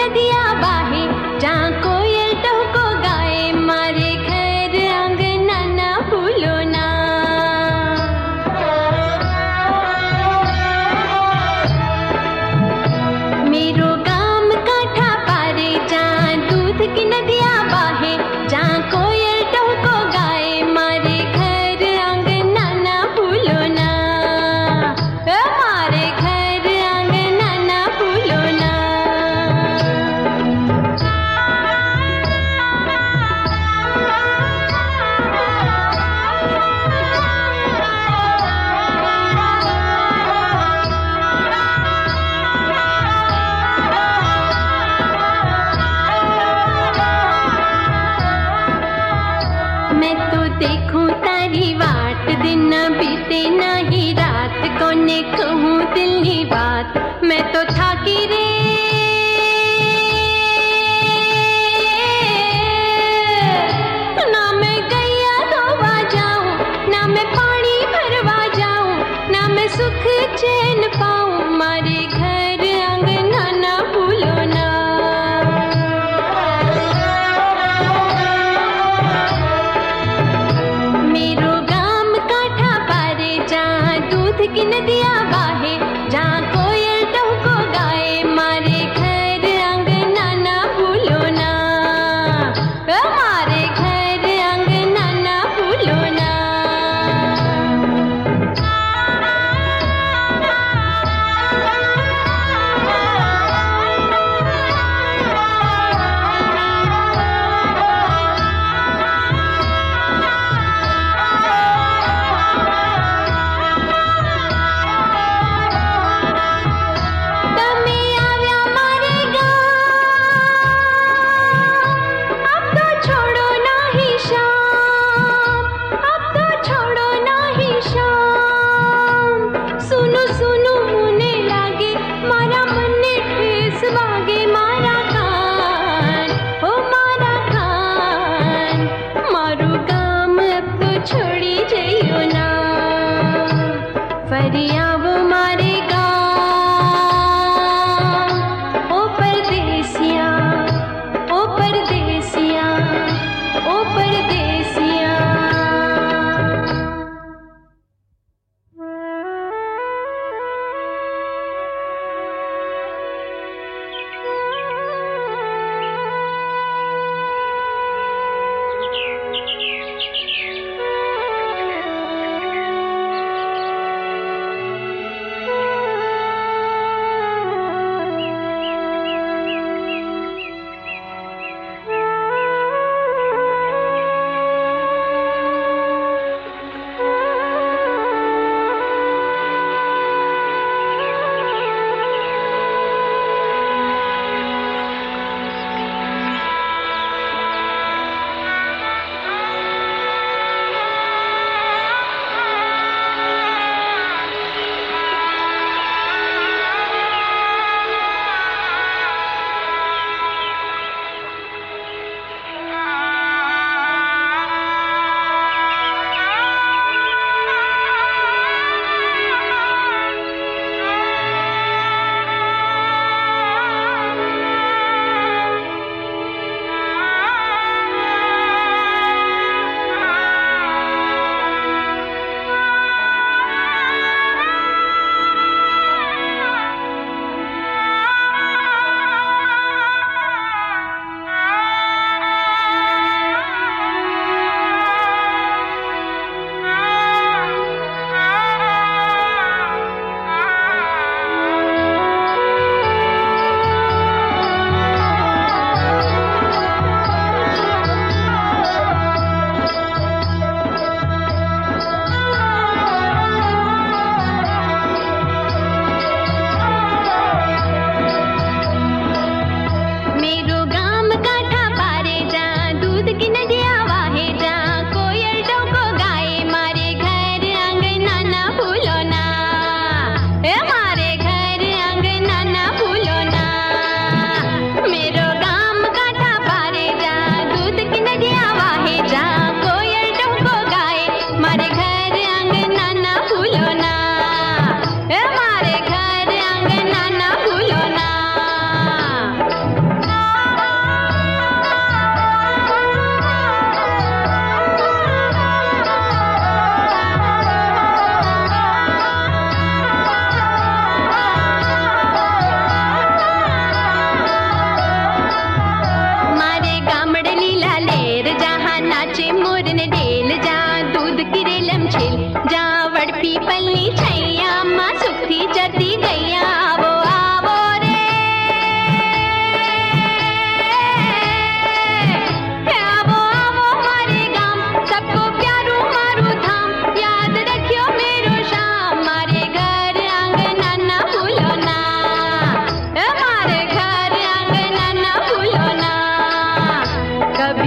नदिया बाहे जहाँ कोयल टोको गाए मारे घर आंगना ना भूलो ना। मेरो गाम काठा पारे जहाँ दूध की नदिया बाहे जहाँ कोयल टोको गाए मारे घर आंगना ना भूलो ना। मारे घर आंगना ना भूलो ना। मैं तो देखूं तारी वाट दिन न बीते ना ही रात कोने कहूँ दिल की बात मैं तो थाकी रे। ना मैं गैया धोवा जाऊं ना मैं पानी भरवा जाऊं ना मैं सुख चैन पाऊं मारे घर आंगना ना भूलो ना। मेरो गाम काठा पारे जहाँ दूध की नदिया बाहे जहाँ कोयल टोको गाए मारे घर आंगना ना भूलो ना। मारे घर आंगना ना भूलो ना। તમે આવ્યા મારે ગામ अब तो छोड़ो नाही शाम अब तो छोड़ो नाही शाम। सुनो सुनो मुने लागे मारा मने ठेस वागे मारा कान हो मारा कान। मारू गाम अब तो छोड़ी जइयो ना। फरी आवो मारे गाम ओ परदेसिया ओ परदेसिया ओ परदेसिया।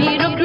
भाभी रुक